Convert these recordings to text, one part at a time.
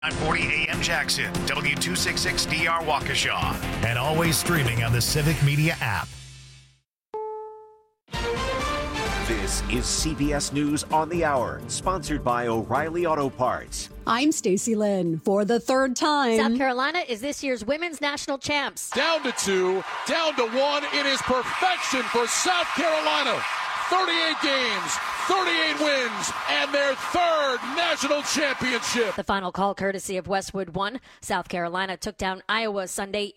940 AM Jackson, W266DR Waukesha, and always streaming on the Civic Media app. This is CBS News on the Hour, sponsored by O'Reilly Auto Parts. I'm Stacey Lynn for the third time. South Carolina is this year's women's national champs. Down to 2, down to 1. It is perfection for South Carolina. 38 games, 38 wins, and their third national championship. The final call courtesy of Westwood One. South Carolina took down Iowa Sunday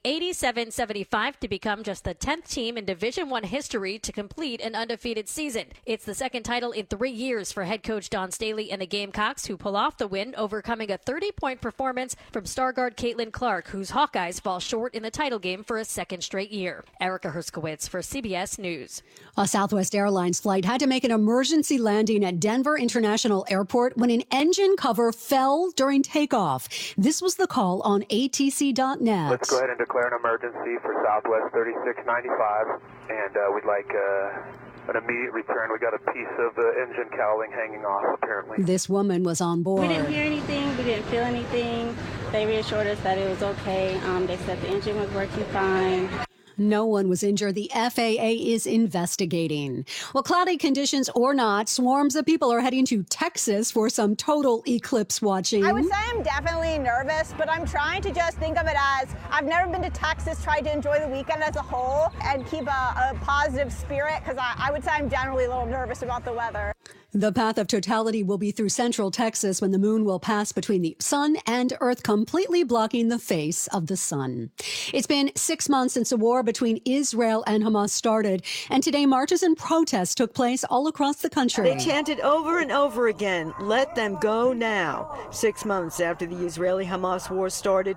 87-75 to become just the 10th team in Division I history to complete an undefeated season. It's the second title in 3 years for head coach Don Staley and the Gamecocks, who pull off the win, overcoming a 30-point performance from star guard Caitlin Clark, whose Hawkeyes fall short in the title game for a second straight year. Erica Herskowitz for CBS News. A Southwest Airlines flight had to make an emergency landing at Denver International Airport when an engine cover fell during takeoff. This was the call on ATC.net. Let's go ahead and declare an emergency for Southwest 3695, and we'd like an immediate return. We got a piece of the engine cowling hanging off, apparently. This woman was on board. We didn't hear anything. We didn't feel anything. They reassured us that it was okay. They said the engine was working fine. No one was injured. The FAA is investigating. Well, cloudy conditions or not, swarms of people are heading to Texas for some total eclipse watching. I would say I'm definitely nervous, but I'm trying to just think of it as I've never been to Texas, tried to enjoy the weekend as a whole and keep a positive spirit, because I would say I'm generally a little nervous about the weather. The path of totality will be through central Texas when the moon will pass between the sun and Earth, completely blocking the face of the sun. It's been 6 months since the war between Israel and Hamas started, and today marches and protests took place all across the country. They chanted over and over again, "Let them go now." 6 months after the Israeli-Hamas war started,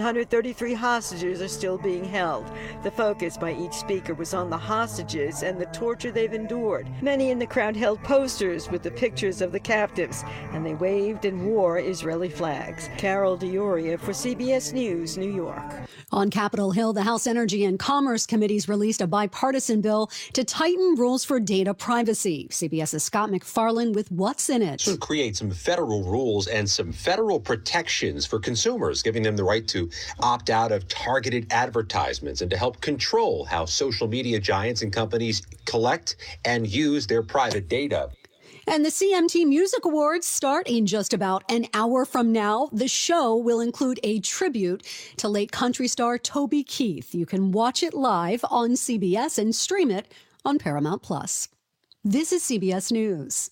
133 hostages are still being held. The focus by each speaker was on the hostages and the torture they've endured. Many in the crowd held posters with the pictures of the captives, and they waved and wore Israeli flags. Carol Dioria for CBS News, New York. On Capitol Hill, the House Energy and Commerce Committees released a bipartisan bill to tighten rules for data privacy. CBS's Scott McFarland with what's in it. To create some federal rules and some federal protections for consumers, giving them the right to opt out of targeted advertisements and to help control how social media giants and companies collect and use their private data. And the CMT Music Awards start in just about an hour from now. The show will include a tribute to late country star Toby Keith. You can watch it live on CBS and stream it on Paramount Plus. This is CBS News.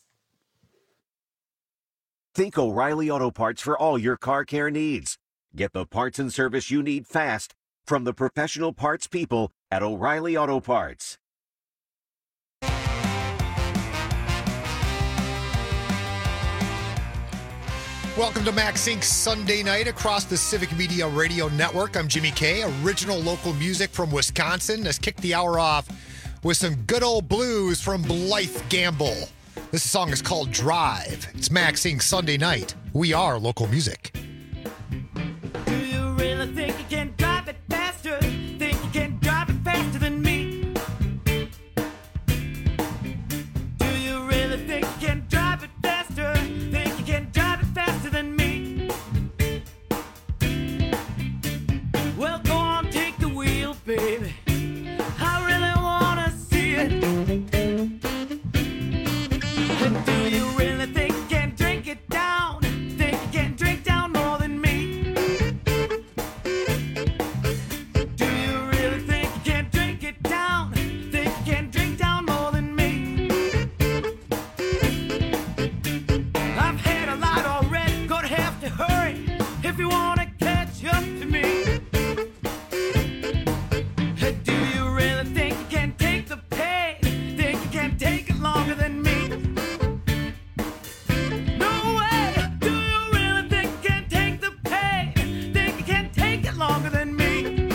Think O'Reilly Auto Parts for all your car care needs. Get the parts and service you need fast from the professional parts people at O'Reilly Auto Parts. Welcome to Max Inc. Sunday night across the Civic Media Radio Network. I'm Jimmy K. Original local music from Wisconsin. Let's kick the hour off with some good old blues from Blythe Gamble. This song is called Drive. It's Max Inc. Sunday night. We are local music. Do you really think you can drive it faster? Think you can drive it faster than me? Do you really think you can drive it faster? Think you can drive it faster than me? Well, go on, take the wheel, baby. I really wanna see it. Do you really think you can drink it down? Think you can drink down more than me? Do you really think you can drink it down? Think you can drink down more than me? I've had a lot already, gonna have to hurry if you wanna catch up to me. Do you really think you can take the pain? Think you can take it longer than me? No way! Do you really think you can take the pain? Think you can take it longer than me?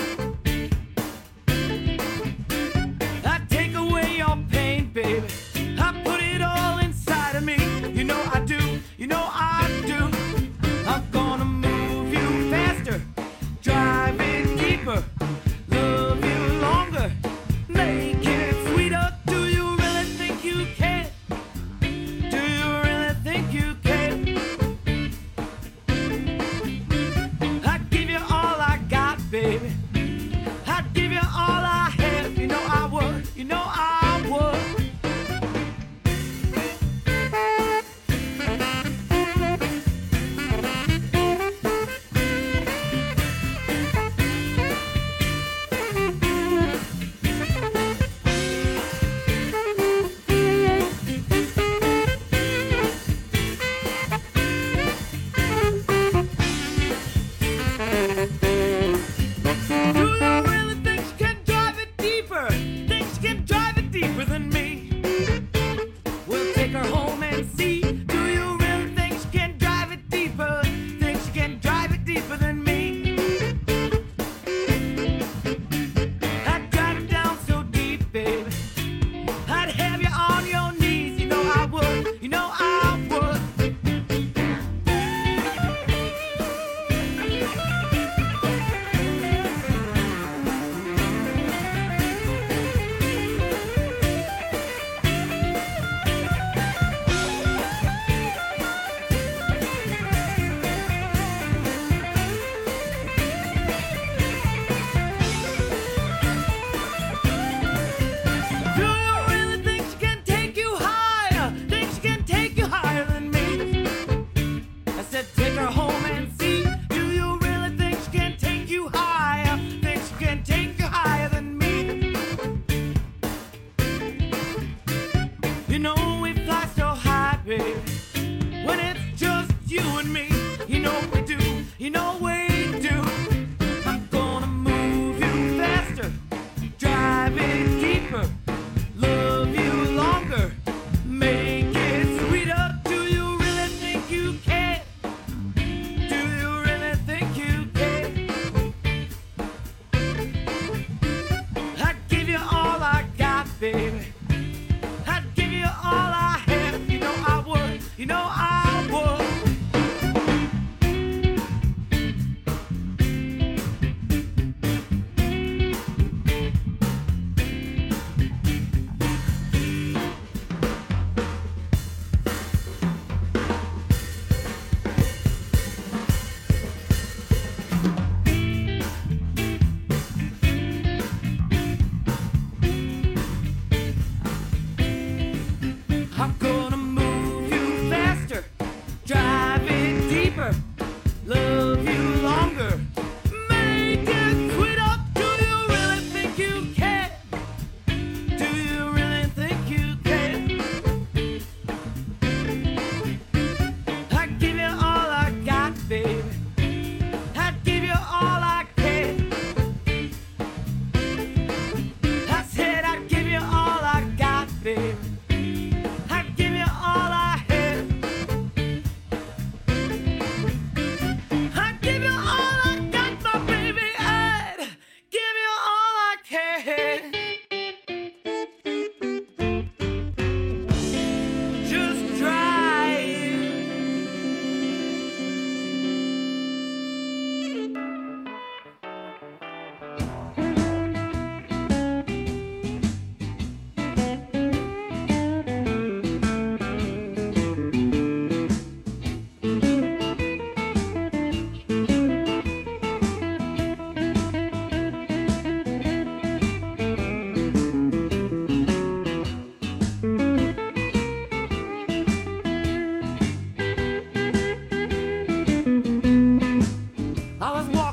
I take away your pain, baby. I put it all inside of me. You know I do. You know I do. I'm gonna move you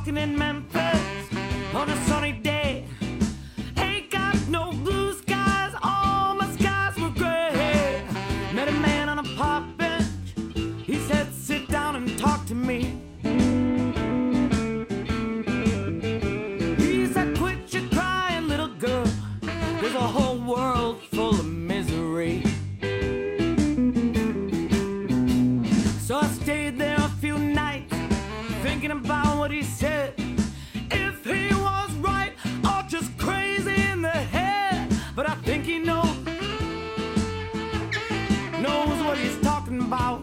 walking in Memphis on a sunny day. Ain't got no blue skies, all my skies were gray. Met a man on a park bench, he said sit down and talk to me. He said quit your crying little girl, there's a whole world full of misery. So I stayed there a few nights thinking about what he said. If he was right or just crazy in the head, but I think he knows what he's talking about.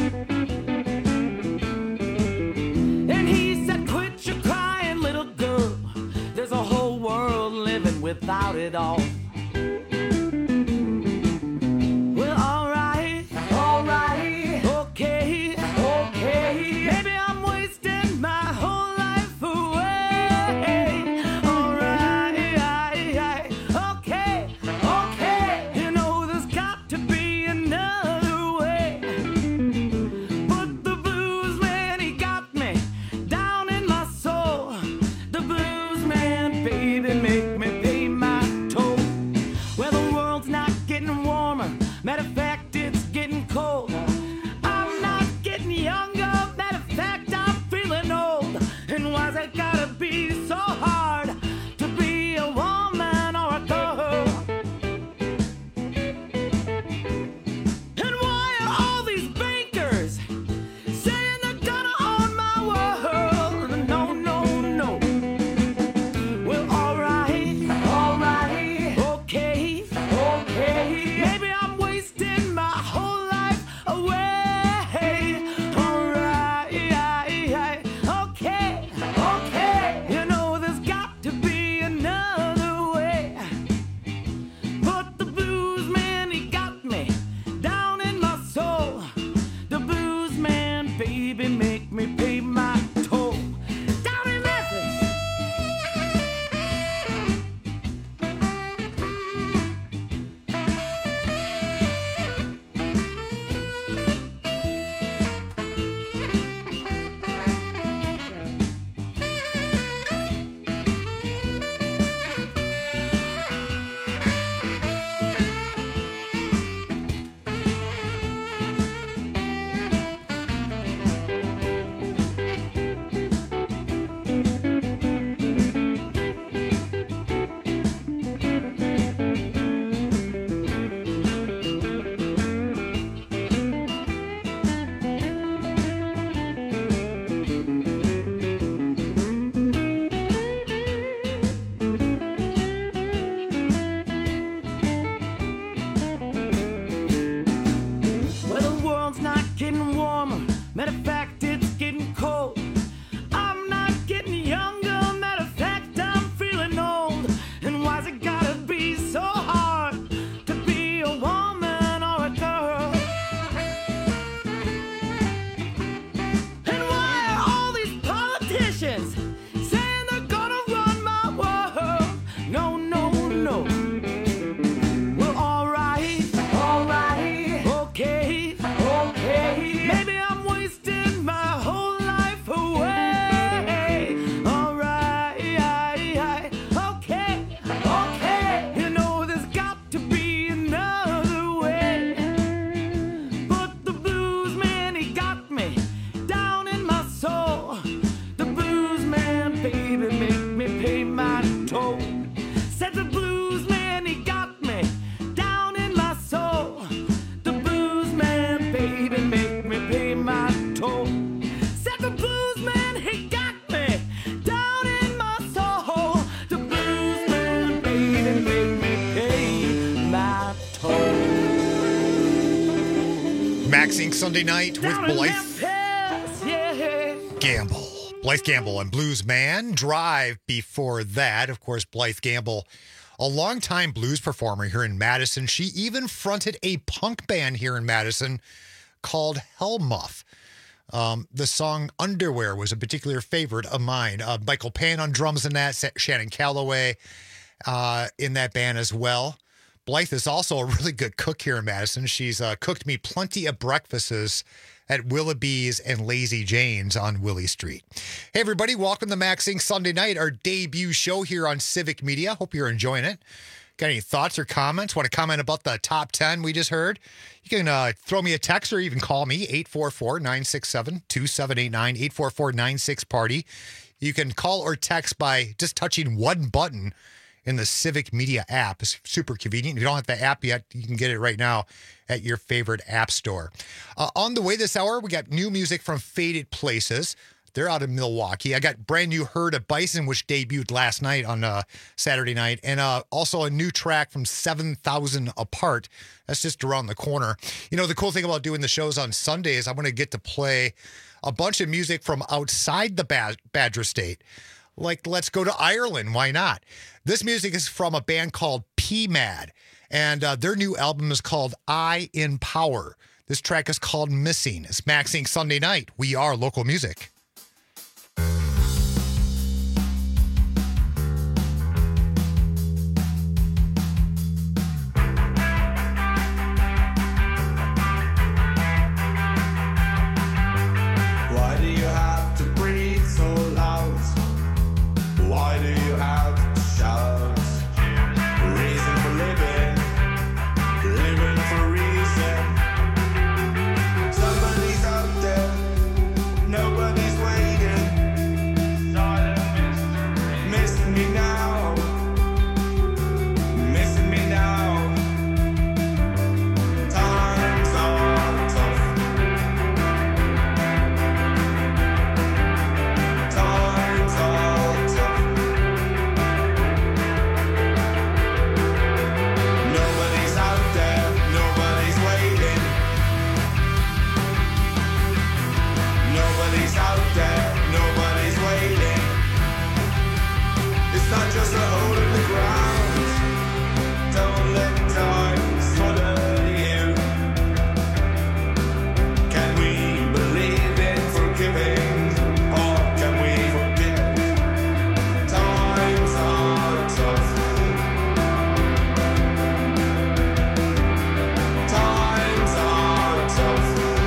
And he said, quit your crying, little girl. There's a whole world living without it all. Well, alright, okay, maybe I'm wasting my whole life away. Alright, okay, you know there's got to be another way. But the blues man, he got me down in my soul. The blues man, baby, make me pay my toll. Well, the world's not getting warmer. Matter of fact, it's getting cold. I'm not getting younger. Matter of fact, I'm feeling old. And why's it gotta be so hard to be a woman or a girl? And why are all these bankers saying they're gonna own my world? No. Well, alright, okay, maybe I'm wasting my whole life away. Alright, okay, you know there's got to be another way. But the blues man, he got me down in my soul. The blues man, baby, make me pay my toll. Down in Memphis. Well, the world's not getting warmer. Matter of fact, it's getting cold. I'm not getting younger. Matter of fact, I'm feeling old. And why's it gotta be so hard to be a woman or a girl? And why are all these politicians saying they're gonna run my world? No. Well, alright, okay, maybe I'm wasting my whole life away. Alright, okay, you know there's got to be another way. But the blues man, he got me down in my soul. The blues man, baby, make me pay my toll. Said the blues man, he got me down in my soul. The blues man, baby, make me pay my toll. Said the blues man, he got me down in my soul. The blues man, baby, make me pay my toll. Max Inc. Sunday night with Down in Blythe Memphis, yeah. Gamble. Blythe Gamble and Blues Man. Drive before that. Of course, Blythe Gamble, a longtime blues performer here in Madison. She even fronted a punk band here in Madison called Hellmuff. The song Underwear was a particular favorite of mine. Michael Payne on drums in that, Shannon Calloway in that band as well. Blythe is also a really good cook here in Madison. She's cooked me plenty of breakfasts at Willoughby's and Lazy Jane's on Willie Street. Hey, everybody. Welcome to Max Inc. Sunday night, our debut show here on Civic Media. Hope you're enjoying it. Got any thoughts or comments? Want to comment about the top 10 we just heard? You can throw me a text or even call me, 844-967-2789, 844-96-PARTY. You can call or text by just touching one button in the Civic Media app. It's super convenient. If you don't have the app yet, you can get it right now at your favorite app store. On the way this hour, we got new music from Faded Places. They're out of Milwaukee. I got brand new Herd of Bison, which debuted last night on Saturday night, and also a new track from 7,000 Apart. That's just around the corner. You know, the cool thing about doing the shows on Sundays, I'm going to get to play a bunch of music from outside the Badger State. Like, let's go to Ireland. Why not? This music is from a band called PMAD, and their new album is called I in Power. This track is called Missing. It's Max Inc. Sunday night. We are local music. Why do you have to breathe so loud? Why do you have to shout? Reason for living, living for reason. Somebody's out there, nobody's waiting. Missing me now, missing me now. Times are tough. Times are tough. Nobody's out there, nobody's waiting. Nobody's out there, nobody's waiting. It's not just a hole in the ground. Don't let time smother you. Can we believe in forgiving, or can we forget? Times are tough. Times are tough.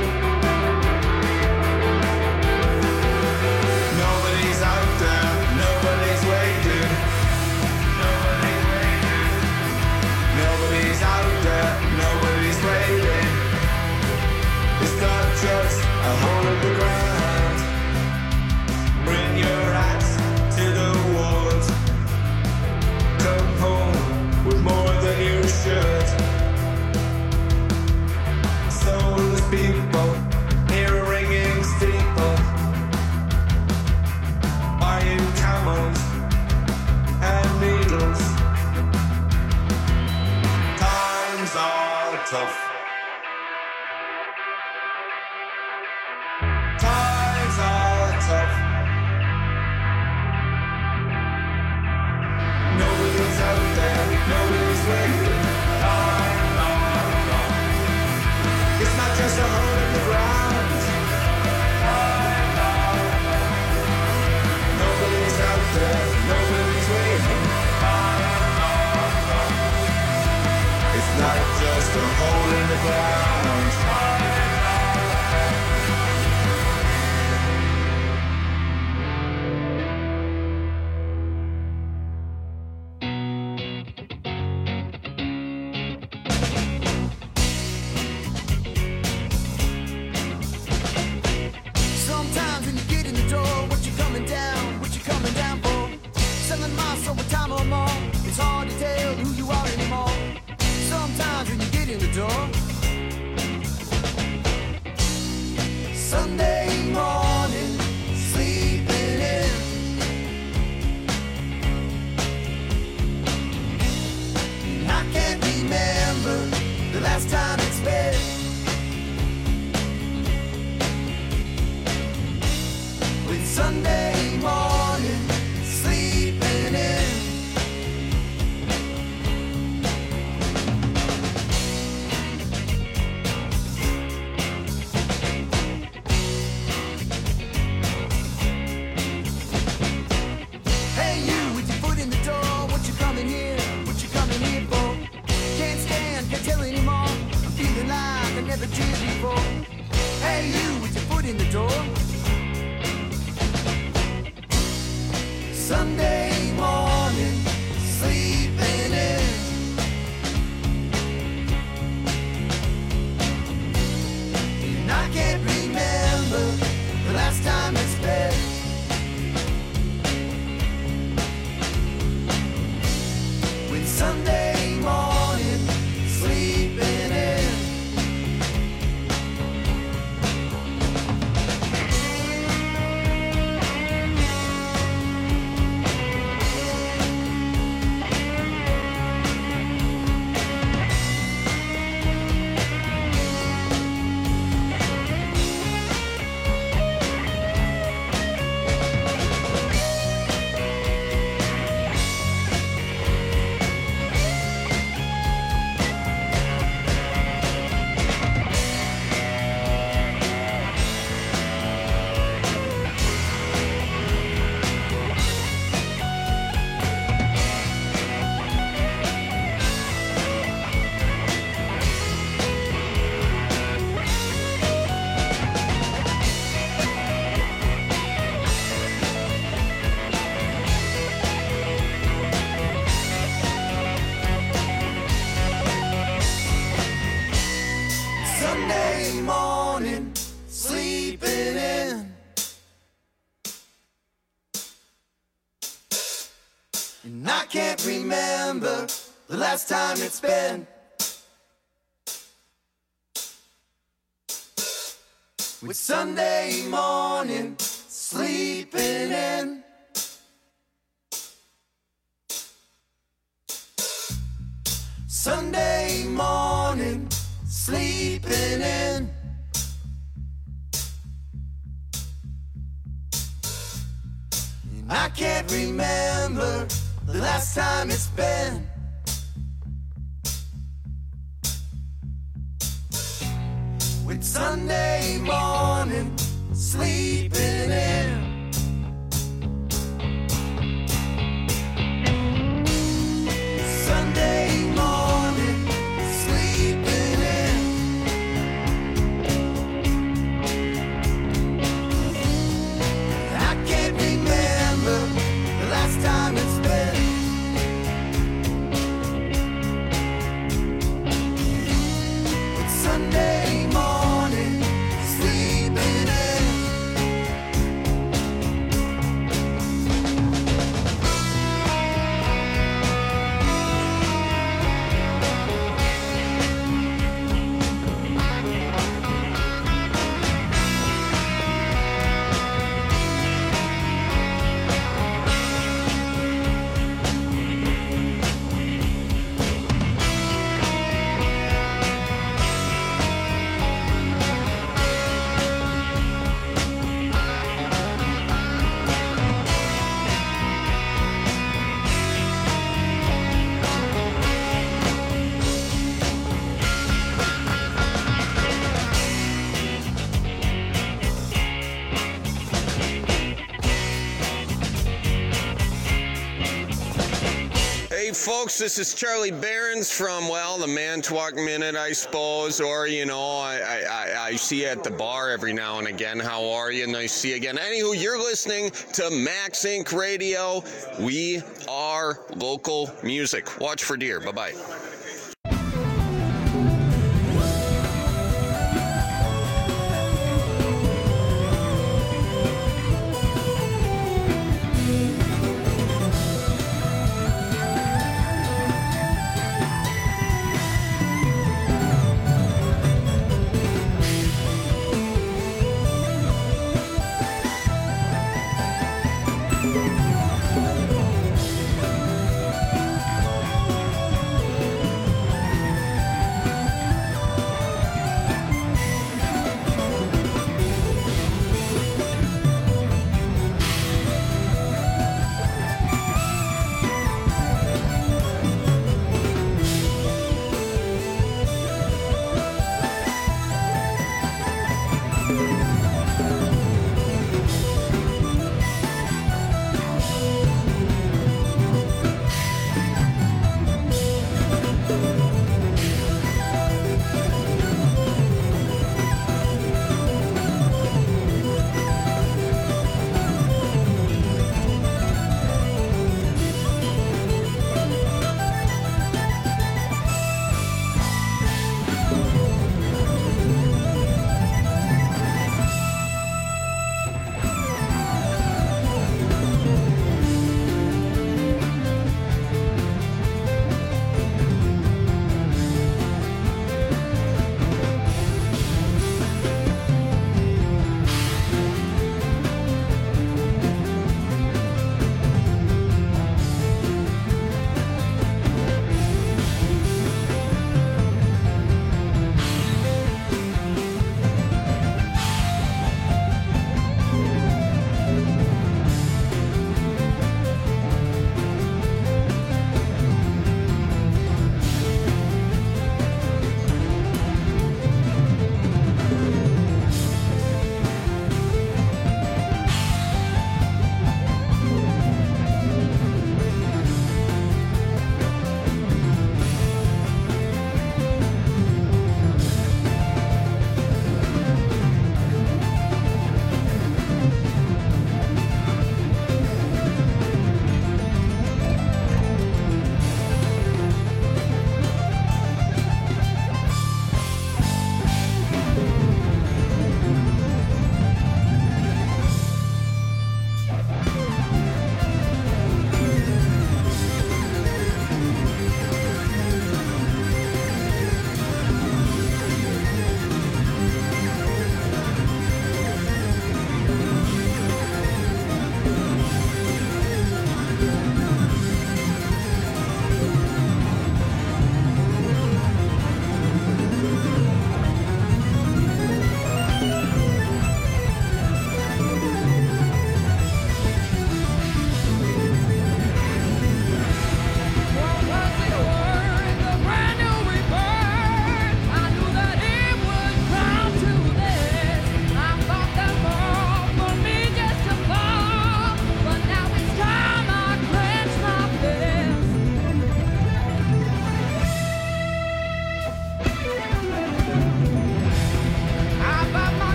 Nobody's out there, nobody's waiting. Nobody's out there, nobody's waiting. It's not just a hole in the ground. Bring your axe to the walls. Come home with more than you should. Soulless people, hear a ringing steeple. Iron camels and needles. Times are tough. Times are tough. Nobody's out there, nobody's waiting. Times are tough. It's not just a hole in the ground. Times are tough. Nobody's out there, nobody's waiting. Times are tough. It's not just a hole in the ground. Sometimes when you get in the door, what you coming down for? Selling miles over time or more. It's hard to tell who you are anymore. Sometimes when you get in the door. Sunday morning, sleeping in. And I can't remember the last time it's been. With Sunday morning, sleeping in. Hey you, with your foot in the door, what you coming here? What you coming here for? Can't stand, can't tell anymore. I'm feeling like I never did before. Hey you, Sunday morning, sleeping in. And I can't remember the last time it's been. When Sunday morning, sleeping in. Sunday morning, sleeping in. And I can't remember the last time it's been. With Sunday morning, sleeping in. Sunday morning, sleeping in. And I can't remember the last time it's been. With Sunday morning, sleeping in. Sunday morning, sleeping in. I can't remember the last time it's been. It's Sunday morning, sleeping in. Hey folks, this is Charlie Behrens from, well, the Manitowoc Minute, I suppose, or, you know, I see you at the bar every now and again. How are you? Nice to see you again. Anywho, you're listening to Max Inc. Radio. We are local music. Watch for deer. Bye-bye.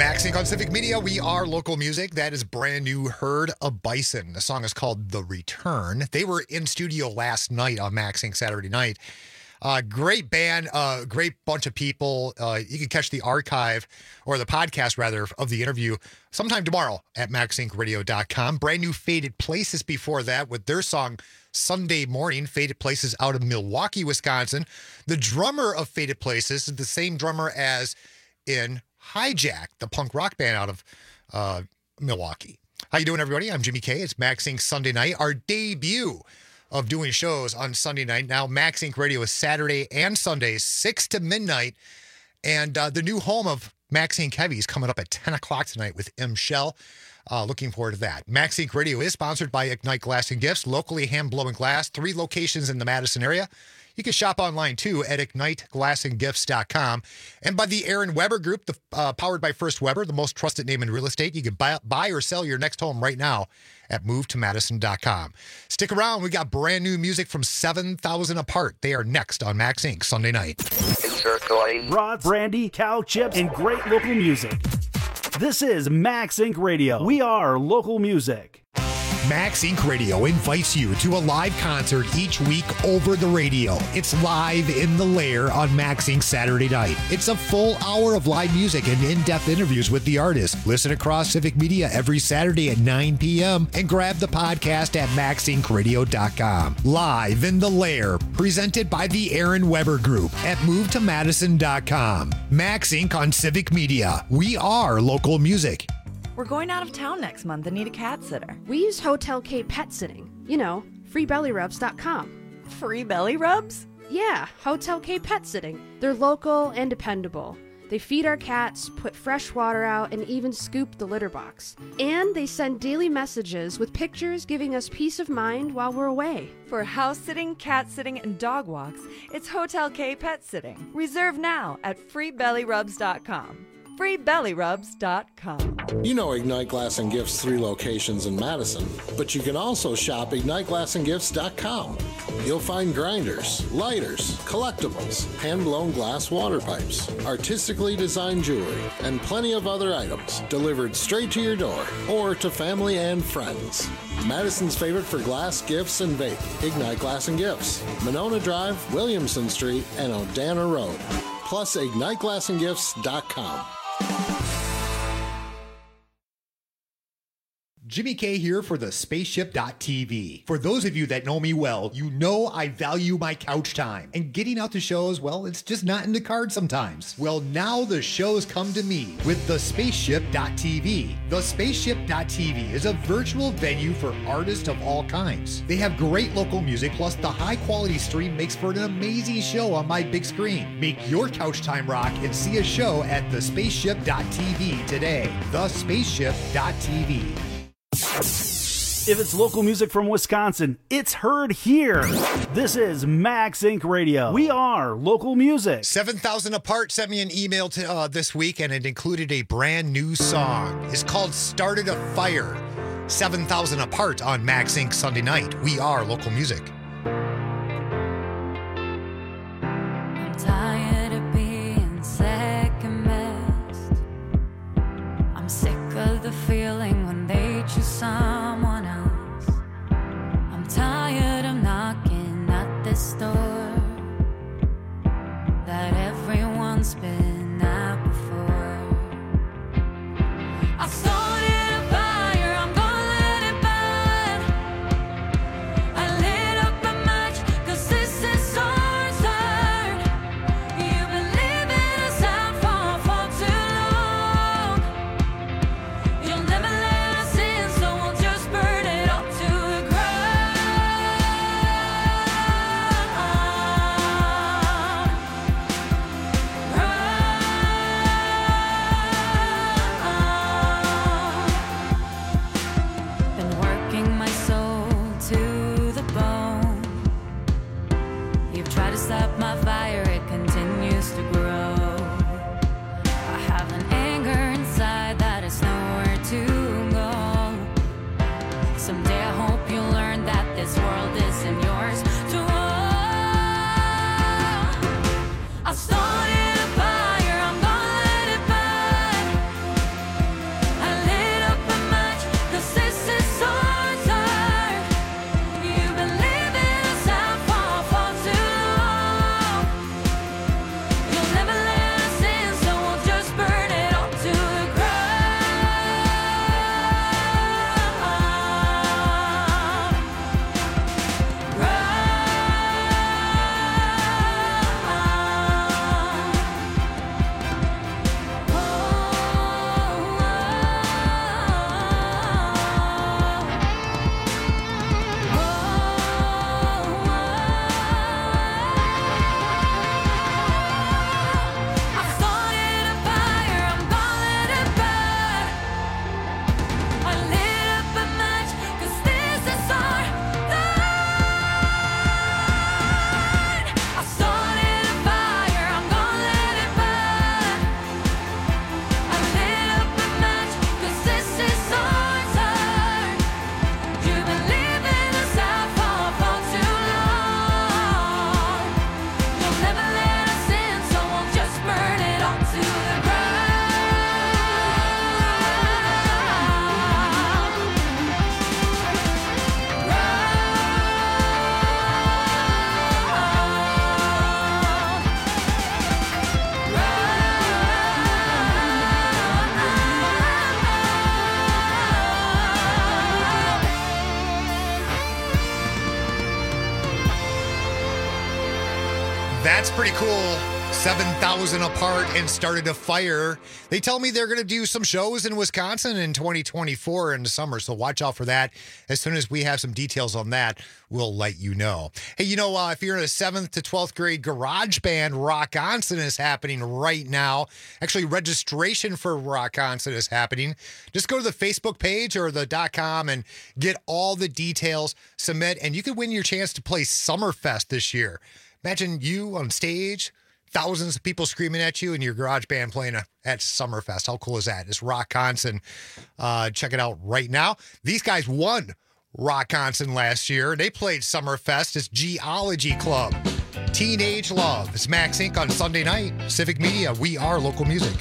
Maxing on Civic Media, we are local music. That is brand new Herd of Bison. The song is called The Return. They were in studio last night on Maxing Saturday night. Great band, great bunch of people. You can catch the archive, or the podcast rather, of the interview sometime tomorrow at MaxIncRadio.com. Brand new Faded Places before that with their song Sunday Morning. Faded Places out of Milwaukee, Wisconsin. The drummer of Faded Places is the same drummer as in Hijack, the punk rock band out of Milwaukee. How you doing, everybody? I'm Jimmy K. It's Max Inc. Sunday night, our debut of doing shows on Sunday night. Now, Max Inc. Radio is Saturday and Sunday, 6 to midnight. And the new home of Max Inc. Heavy is coming up at 10 o'clock tonight with M. Shell. Looking forward to that. Max Inc. Radio is sponsored by Ignite Glass and Gifts, locally hand-blowing glass, 3 locations in the Madison area. You can shop online, too, at IgniteGlassandGifts.com. And by the Aaron Weber Group, powered by First Weber, the most trusted name in real estate. You can buy or sell your next home right now at MoveToMadison.com. Stick around. We got brand new music from 7,000 Apart. They are next on Max Inc. Sunday night. Rods, brandy, cow chips, and great local music. This is Max Inc. Radio. We are local music. Max Inc. Radio invites you to a live concert each week over the radio. It's Live in the Lair on Max Inc. Saturday night. It's a full hour of live music and in-depth interviews with the artists. Listen across Civic Media every Saturday at 9 p.m. and grab the podcast at MaxIncRadio.com. Live in the Lair, presented by the Aaron Weber Group at MoveToMadison.com. Max Inc. on Civic Media. We are local music. We're going out of town next month and need a cat sitter. We use Hotel K Pet Sitting. You know, freebellyrubs.com. Free belly rubs? Yeah, Hotel K Pet Sitting. They're local and dependable. They feed our cats, put fresh water out, and even scoop the litter box. And they send daily messages with pictures giving us peace of mind while we're away. For house sitting, cat sitting, and dog walks, it's Hotel K Pet Sitting. Reserve now at freebellyrubs.com. freebellyrubs.com. You know Ignite Glass and Gifts 3 locations in Madison, but you can also shop IgniteGlassandGifts.com. You'll find grinders, lighters, collectibles, hand-blown glass water pipes, artistically designed jewelry, and plenty of other items delivered straight to your door or to family and friends. Madison's favorite for glass, gifts, and vape, Ignite Glass and Gifts, Monona Drive, Williamson Street, and Odana Road. Plus, IgniteGlassandGifts.com. Jimmy K here for the Spaceship.tv. For those of you that know me well, you know I value my couch time. And getting out to shows, well, it's just not in the cards sometimes. Well, now the shows come to me with the Spaceship.tv. The Spaceship.tv is a virtual venue for artists of all kinds. They have great local music, plus the high-quality stream makes for an amazing show on my big screen. Make your couch time rock and see a show at the Spaceship.tv today. The Spaceship.tv. If it's local music from Wisconsin, it's heard here. This is Max Inc. Radio. We are local music. 7,000 Apart sent me an email this week, and it included a brand new song. It's called Started a Fire. 7,000 Apart on Max Inc. Sunday night. We are local music. I'm tired of being second best. I'm sick of the feeling when they choose someone else. I'm tired of knocking at this door that everyone's been at before. I started a fire, I'm gonna let it burn. I lit up a match, 'cause this is our turn. You've been living us out for too long. You'll never let us in, so we'll just burn it up to the ground. pretty cool. 7,000 apart and started a fire. They tell me they're going to do some shows in Wisconsin in 2024 in the summer, so watch out for that. As soon as we have some details on that, we'll let you know. Hey, if you're in a 7th to 12th grade garage band, Rockonson is happening right now. Actually, registration for Rockonson is happening. Just go to the Facebook page or the .com and get all the details, submit, and you could win your chance to play Summerfest this year. Imagine you on stage, thousands of people screaming at you and your garage band playing at Summerfest. How cool is that? It's Rockonson. Check it out right now. These guys won Rockonson last year. They played Summerfest. It's Geology Club. Teenage Love. It's Max Inc. on Sunday night. Civic Media. We are local music.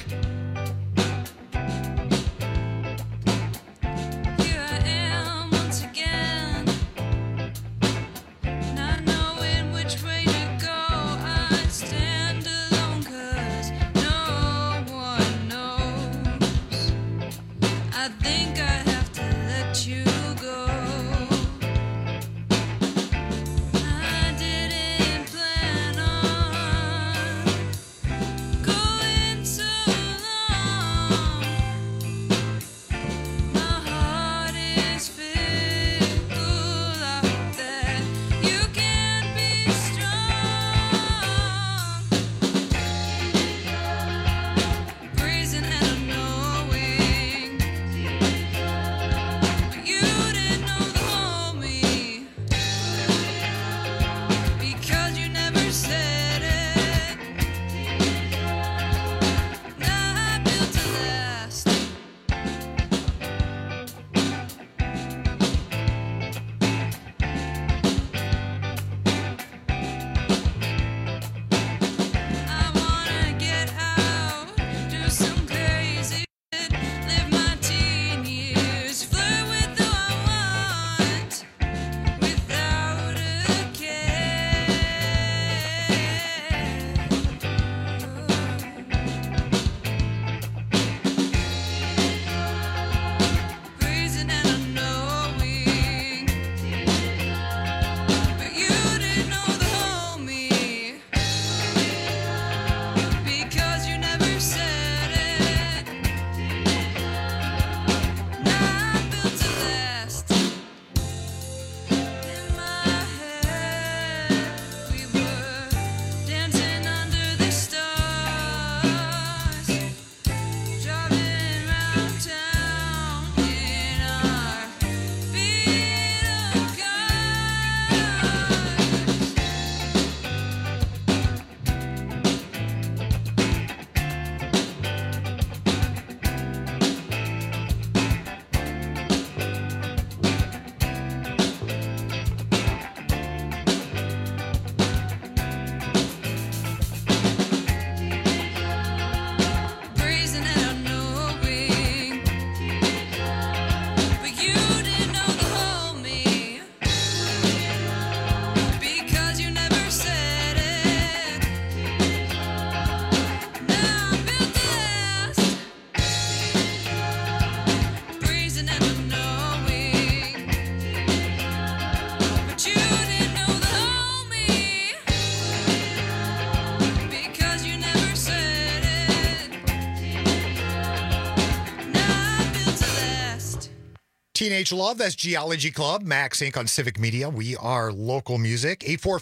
Teenage Love, that's Geology Club, Max Inc. on Civic Media. We are local music.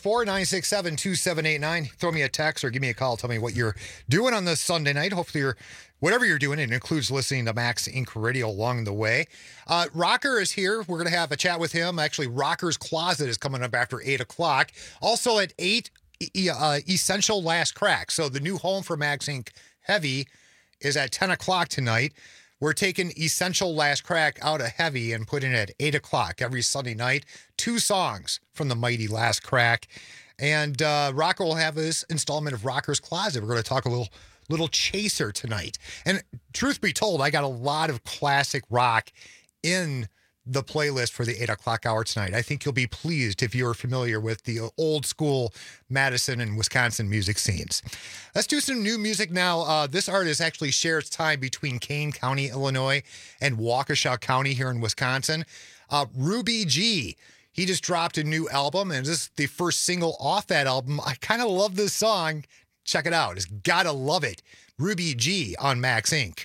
844-967-2789. Throw me a text or give me a call. Tell me what you're doing on this Sunday night. Hopefully whatever you're doing, it includes listening to Max Inc. Radio along the way. Rocker is here. We're going to have a chat with him. Actually, Rocker's Closet is coming up after 8 o'clock. Also at 8, Essential Last Crack. So the new home for Max Inc. Heavy is at 10 o'clock tonight. We're taking Essential Last Crack out of Heavy and putting it at 8 o'clock every Sunday night. 2 songs from the mighty Last Crack. And Rocker will have his installment of Rocker's Closet. We're going to talk a little Chaser tonight. And truth be told, I got a lot of classic rock in the playlist for the 8 o'clock hour tonight. I think you'll be pleased if you're familiar with the old school Madison and Wisconsin music scenes. Let's do some new music now. This artist actually shares time between Kane County, Illinois, and Waukesha County here in Wisconsin. Ruby G. He just dropped a new album, and this is the first single off that album. I kind of love this song. Check it out. It's Gotta Love It. Ruby G on Max Inc.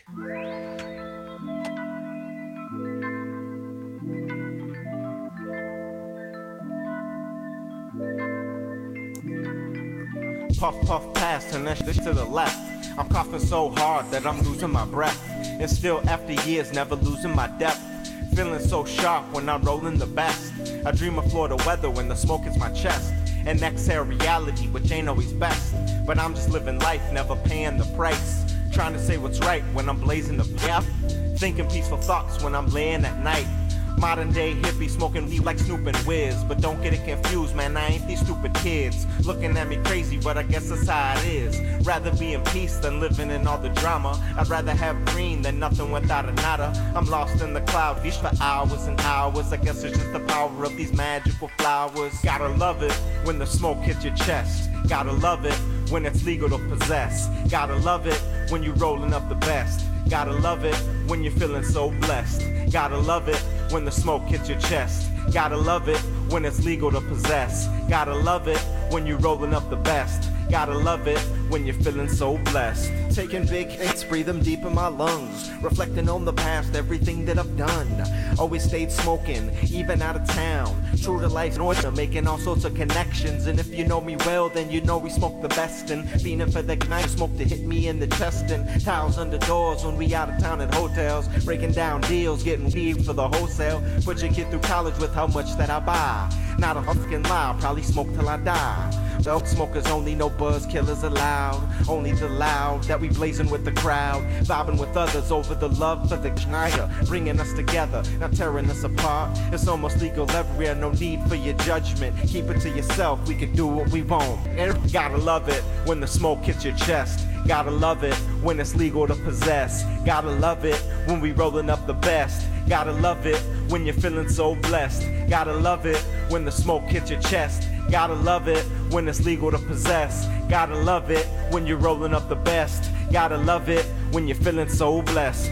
Puff, puff, pass, and then to the left. I'm coughing so hard that I'm losing my breath. And still after years, never losing my depth. Feeling so sharp when I'm rolling the best. I dream of Florida weather when the smoke hits my chest. And exhale reality, which ain't always best. But I'm just living life, never paying the price. Trying to say what's right when I'm blazing the path. Thinking peaceful thoughts when I'm laying at night. Modern day hippie smoking weed like Snoop and Wiz. But don't get it confused, man, I ain't these stupid kids. Looking at me crazy, but I guess that's how it is. Rather be in peace than living in all the drama. I'd rather have green than nothing without a nada. I'm lost in the cloud, fish for hours and hours. I guess it's just the power of these magical flowers. Gotta love it when the smoke hits your chest. Gotta love it when it's legal to possess. Gotta love it when you're rolling up the best. Gotta love it when you're feeling so blessed. Gotta love it when the smoke hits your chest. Gotta love it when it's legal to possess. Gotta love it when you're rolling up the best. Gotta love it when you're feeling so blessed. Taking big hits, breathe them deep in my lungs. Reflecting on the past, everything that I've done. Always stayed smoking, even out of town. True to life's north, making all sorts of connections. And if you know me well, then you know we smoke the best. And fiending for the night smoke to hit me in the chest. And towels under doors when we out of town at hotels. Breaking down deals, getting weed for the wholesale. Put your kid through college with how much that I buy. Not a fucking lie, probably smoke till I die. Dope smokers only, no buzz killers allowed. Only the loud that we blazing with the crowd. Vibing with others over the love for the Schneider. Bringing us together, not tearing us apart. It's almost legal everywhere, no need for your judgment. Keep it to yourself, we can do what we want. And gotta love it when the smoke hits your chest. Gotta love it when it's legal to possess. Gotta love it when we rolling up the best. Gotta love it when you're feeling so blessed. Gotta love it when the smoke hits your chest. Gotta love it when it's legal to possess. Gotta love it when you're rolling up the best. Gotta love it when you're feeling so blessed.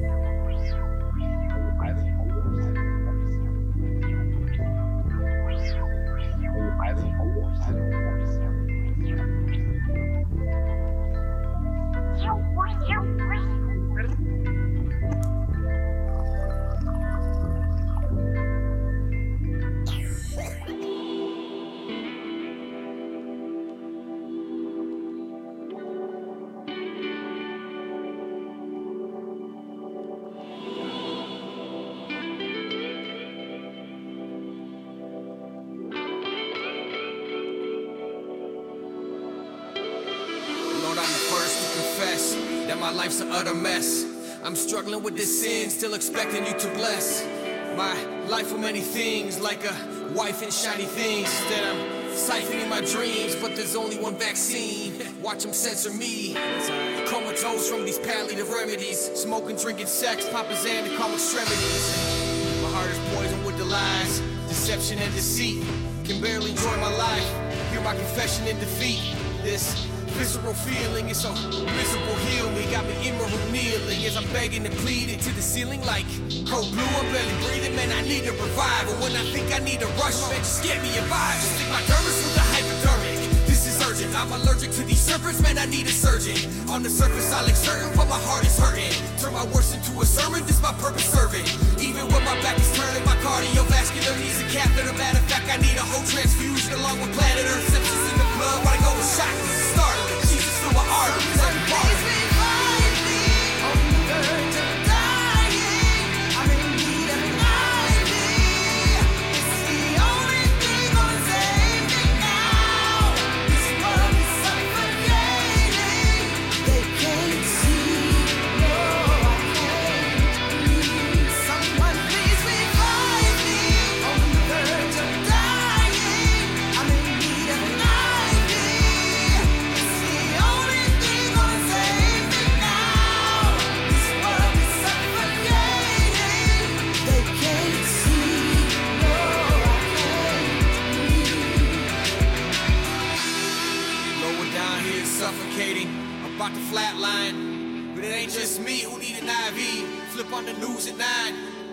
Life's an utter mess. I'm struggling with this sin, still expecting you to bless my life with many things, like a wife and shiny things. Instead I'm siphoning my dreams, but there's only one vaccine. Watch them censor me. Comatose from these palliative remedies. Smoking, drinking, sex, popping Xan to calm extremities. My heart is poisoned with the lies, deception and deceit. Can barely enjoy my life. Hear my confession in defeat. This visceral feeling is so miserable, heal me. Got me immoral kneeling as I'm begging and pleading to the ceiling like cold blue, I'm barely breathing, man, I need a revival. When I think I need a rush, man, just get me a vibe. Just stick my dermis through the hypodermic. This is urgent, I'm allergic to these serpents, man, I need a surgeon. On the surface I look certain, but my heart is hurting. Turn my worst into a sermon, this my purpose serving. Even when my back is turning, my cardiovascular needs a catheter. Matter of fact, I need a whole transfusion along with planet Earth. Sepsis in the blood, wanna go with shock, this is startling. Jesus through my arteries, I can barter. About to flatline, but it ain't just me who need an IV. Flip on the news at 9.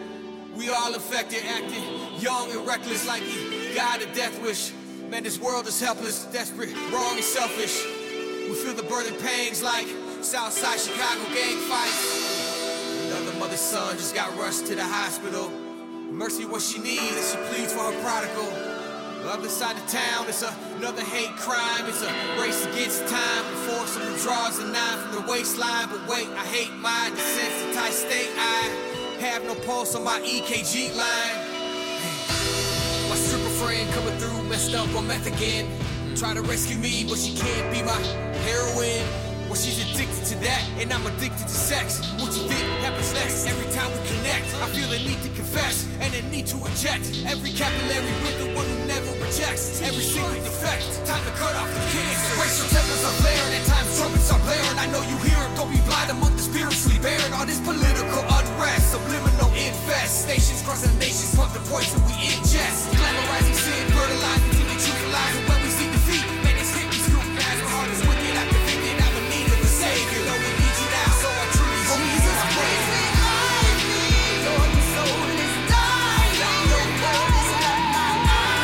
We all affected, acting young and reckless like we got a death wish. Man, this world is helpless, desperate, wrong and selfish. We feel the burning pangs like Southside Chicago gang fights. Another mother's son just got rushed to the hospital. Mercy what she needs as she pleads for her prodigal. The other side of town, it's another hate crime. It's a race against time. Before someone draws a line from the waistline. But wait, I hate my desensitized state. I have no pulse on my EKG line. My stripper friend coming through, messed up on meth again. Try to rescue me, but she can't be my heroine. Well, she's addicted to that, and I'm addicted to sex. What you think happens next? Every time we connect, I feel a need to confess and a need to eject every capillary with the one who never rejects every single defect. Time to cut off the cancer. Racial tempers are flaring, at times trumpets are blaring. I know you hear them, don't be blind among the spiritually barren. All this political unrest, subliminal infestations, crossing nations, pump the poison we ingest. Glamorizing sin, fertilizing till they truth lies. And when we see defeat, man, it's hit me scrutinized. My heart is wicked, I'm convicted, I'm in need of a savior. Know we need you now, so I truly hope Jesus praise me. Lord, my soul is dying. Your word is like my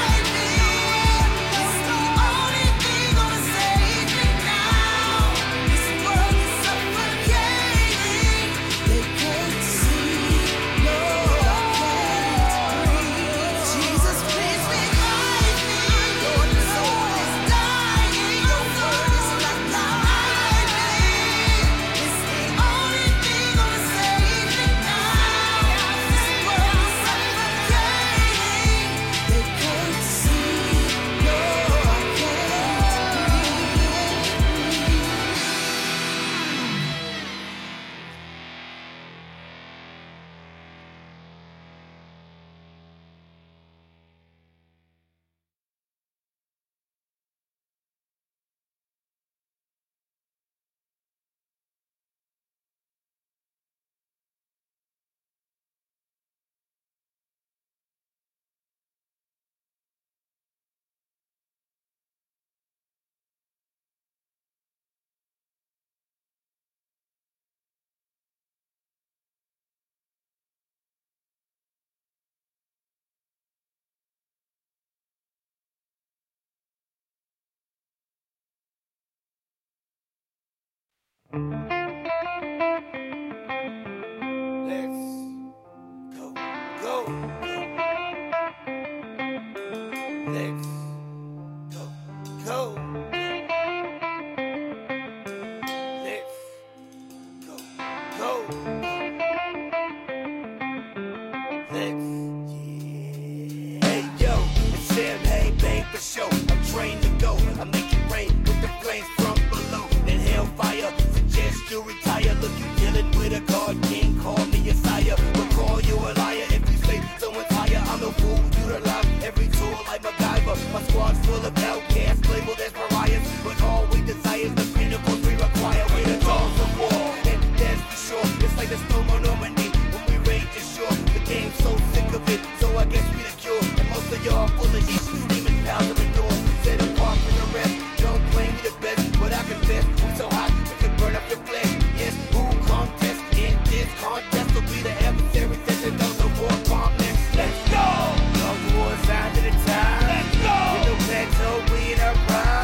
it's the only thing gonna save me now. This world is suffocating. They can't see, no, I can't breathe. Jesus, please revive me. Lord, my soul is dying. Your word is like my it's the only thing gonna save me now. This world is suffocating. They can't see, no, I can't breathe. Hey yo, it's Sam, hey babe, for sure. I'm trained to go. I make it rain with the flames from below. Then hellfire, suggest you retire. Look, you dealing with a god king, call me a sire. But call you a liar if you say someone's higher. I'm the fool, utilize every tool like MacGyver. My squad's full of outcasts, labeled as pariahs. But all we desire is the pinnacles we require. We're the dogs of war, and that's for sure. It's like the storm on Normandy when we raid the shore. The game's so sick of it, so I guess we the cure. And most of y'all full of issues, demon pals of the door. Set apart from the rest, don't claim me the best, but I confess we so hot we can burn up your flesh. Yes, who contest in this contest will be the adversary that you don't know for calm next. Let's go! Long war sign to the time. Let's go! With no plateau, we in our prime.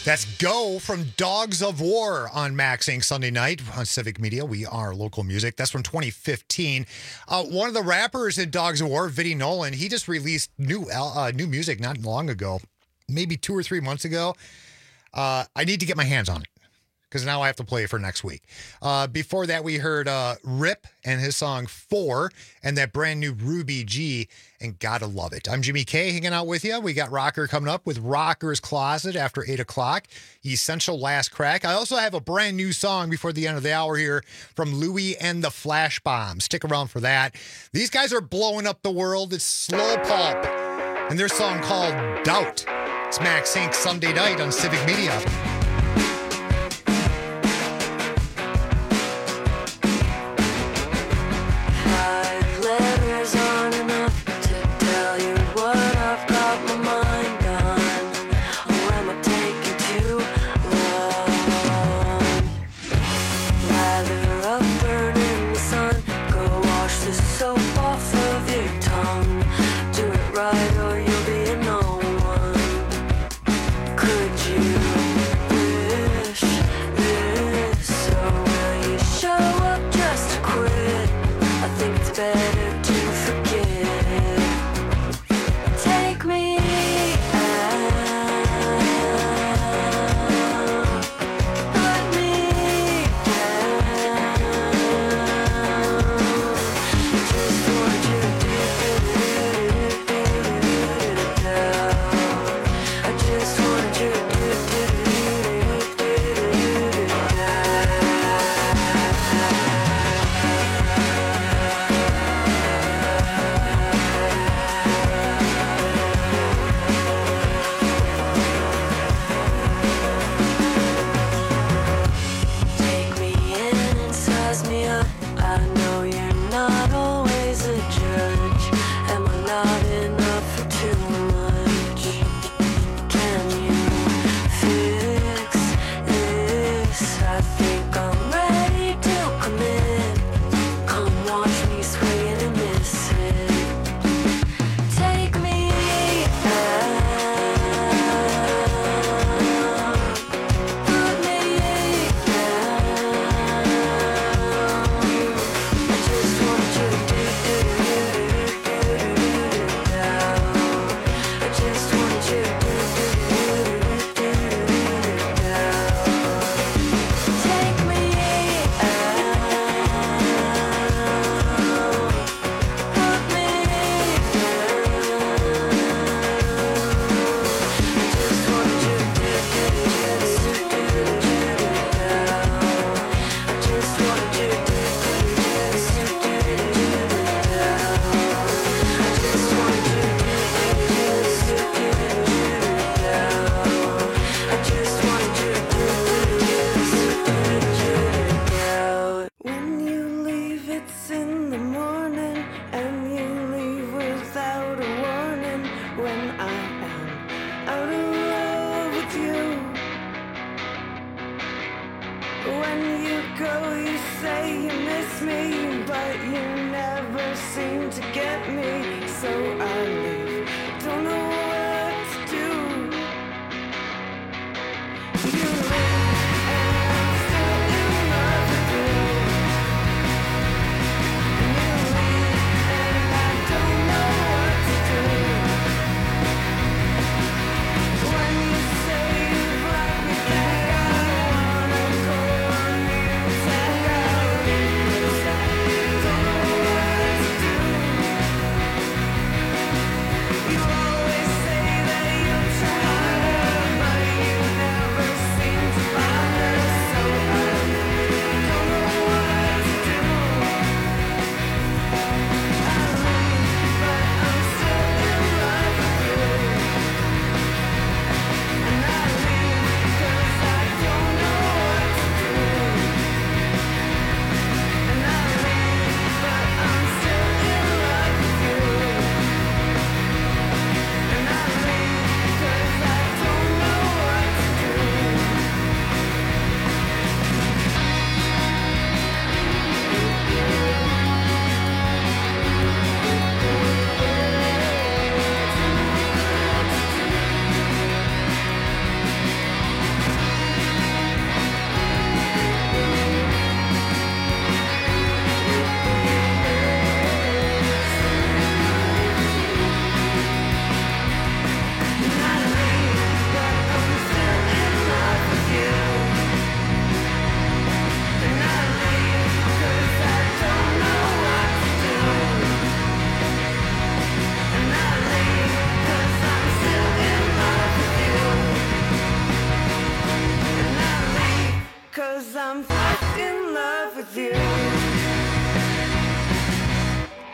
That's Go from Dogs of War on Max Inc. Sunday night on Civic Media. We are local music. That's from 2015. One of the rappers in Dogs of War, Vinnie Nolan, he just released new music not long ago, maybe 2 or 3 months ago. I need to get my hands on it because now I have to play it for next week. Before that, we heard Rip and his song 4 and that brand new Ruby G and Gotta Love It. I'm Jimmy K hanging out with you. We got Rocker coming up with Rocker's Closet after 8 o'clock. Essential Last Crack. I also have a brand new song before the end of the hour here from Louie and the Flash Bombs. Stick around for that. These guys are blowing up the world. It's Slow Pulp and their song called Doubt. It's Max Inc. Sunday night on Civic Media. Right, or you'll be a no one. Could you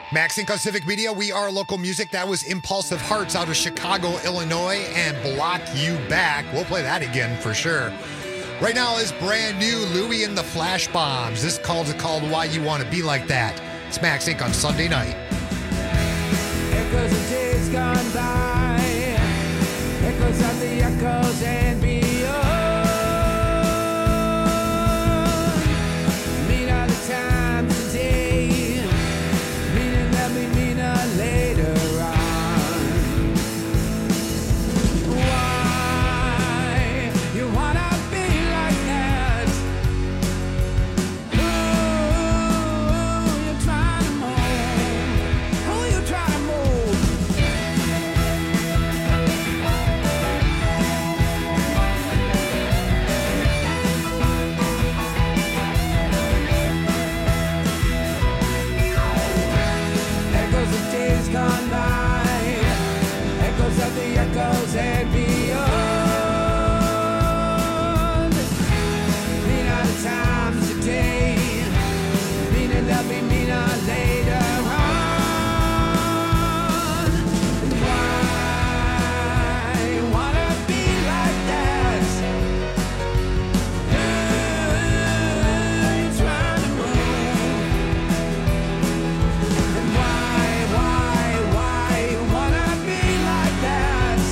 Max Inc. on Civic Media. We are local music. That was Impulsive Hearts out of Chicago, Illinois, and Block You Back. We'll play that again for sure. Right now is brand new Louie and the Flash Bombs. This call's called Why You Want to Be Like That. It's Max Inc. on Sunday night. Echoes of days gone by, echoes of the echoes and beyond. Mean all the time today, meaning that we mean later on. Why you wanna be like that? Who you trying to move? Who you trying to move? Echoes of days gone by, echoes of the echoes and beyond. Mean all the times today, meaning that we mean later on. And why wanna be like that? Who you trying to move? And why wanna be like that?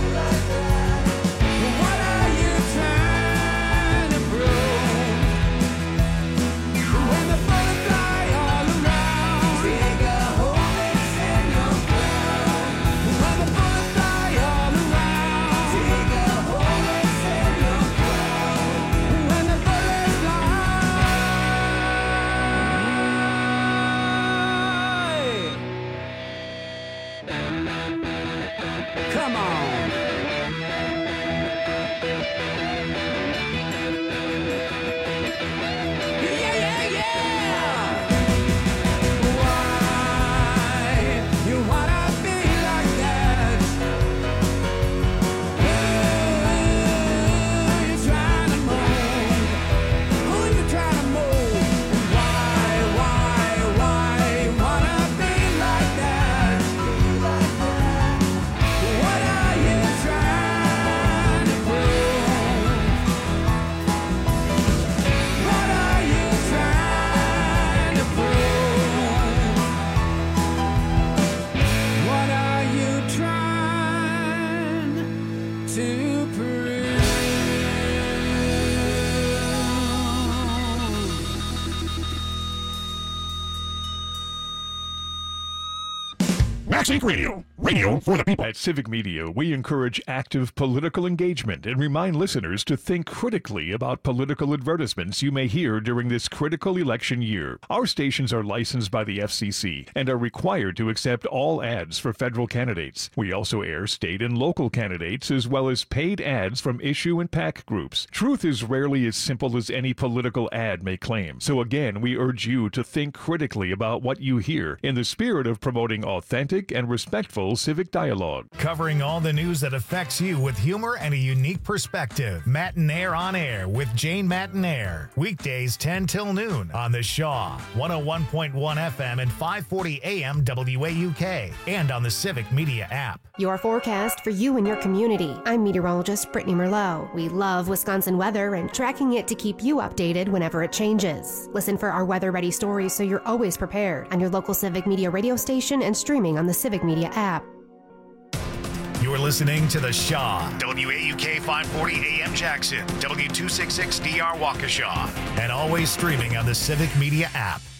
What are you trying to prove? When the bullets fly all around, dig a hole and send your ground. When the bullets fly all around, dig a hole and send your ground. When the bullets fly. Come on. Why you wanna be like that? Who you trying to move? Who you trying to move? Why wanna be like that? What are you trying to prove? What are you trying to prove? What are you trying to prove? Max Inc. Radio. Radio for the people. At Civic Media, we encourage active political engagement and remind listeners to think critically about political advertisements you may hear during this critical election year. Our stations are licensed by the FCC and are required to accept all ads for federal candidates. We also air state and local candidates as well as paid ads from issue and PAC groups. Truth is rarely as simple as any political ad may claim. So again, we urge you to think critically about what you hear in the spirit of promoting authentic and respectful civic dialogue. Covering all the news that affects you with humor and a unique perspective. Matinaire on Air with Jane Matinaire. Weekdays 10 till noon on the Shaw, 101.1 FM and 540 AM WAUK, and on the Civic Media app. Your forecast for you and your community. I'm meteorologist Brittany Merlot. We love Wisconsin weather and tracking it to keep you updated whenever it changes. Listen for our weather-ready stories so you're always prepared on your local Civic Media radio station and streaming on the Civic Media app. You're listening to The Shaw, WAUK 540 AM Jackson, W266DR Waukesha, and always streaming on the Civic Media app.